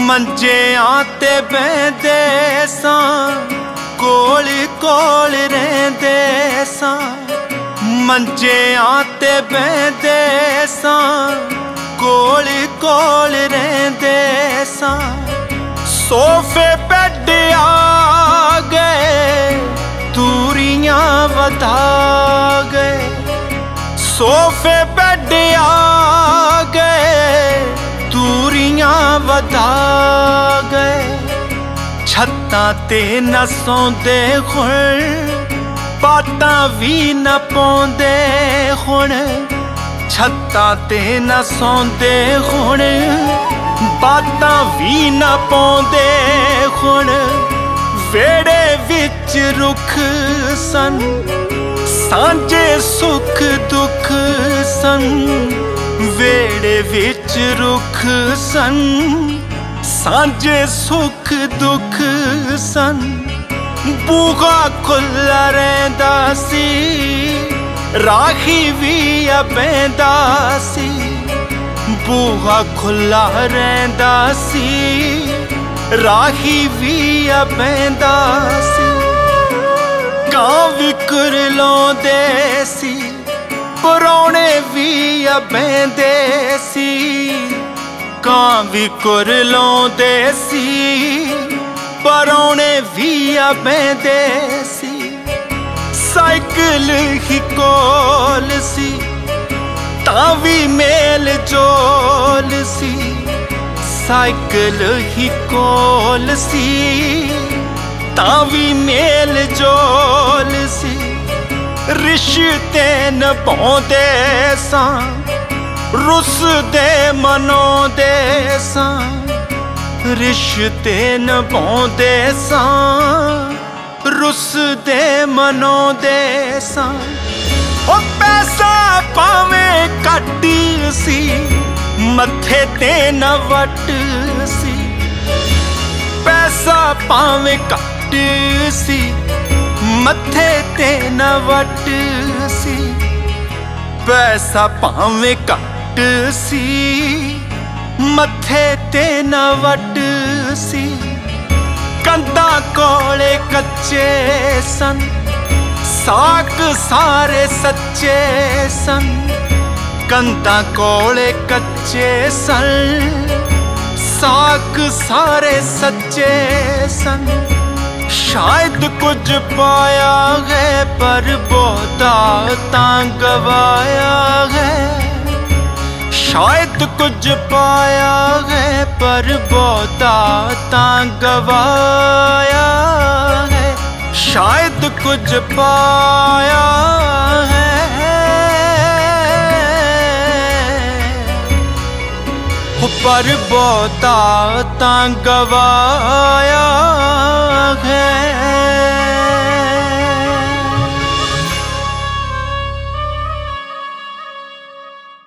मंजियां ते बहंदे सां कोल कोल रहिंदे सां। मंजियां ते बहंदे सां कोल कोल रहिंदे सां। सोफे बेड आ गए दूरियां वधा गए। सोफे बेड आ गए दूरियां वधा गए। छत्तां ते न सौंदे हुण बातां भी न पौंदे हुण। छत्तां ते न सौंदे हुण बातां भी न पौंदे हुण। वेड़े विच रुख सन सांझे सुख दुख सन। वेड़े विच रुख सन सांझे सुख दुख सन। बूहा खुला रहिंदा सी राही भी बहिंदा सी। बूहा खुला रहिंदा सी राही भी बहिंदा सी। कां भी कुरलाउंदे सी परौणे भी बहिंदे सी। कां भी कुरलाउंदे सी परौणे भी बहिंदे सी। साइकिल ही कोल सी तां भी मेल जोल सी। साइकिल ही कोल सी तां भी मेल जोल सी। रिश्ते निभाउंदे सां रुसदे मनाउंदे सां। रिश्ते निभाउंदे सां रुसदे मनाउंदे सां। ओ पैसा भावें घट सी मत्थे ते न वट सी। पैसा भावें घट सी मत्थे ते न वट सी। पैसा भावें घट सी मत्थे ते न वट सी। कंधां कोले कच्चे सन साक सारे सच्चे सन। कंधां कोले कच्चे सन साक सारे सच्चे सन। शायद कुछ पाया है पर बहुता तां गवाया है। शायद कुछ पाया है पर बहुता तां गवाया है। शायद कुछ पाया है पर बहुता तां गवाया है।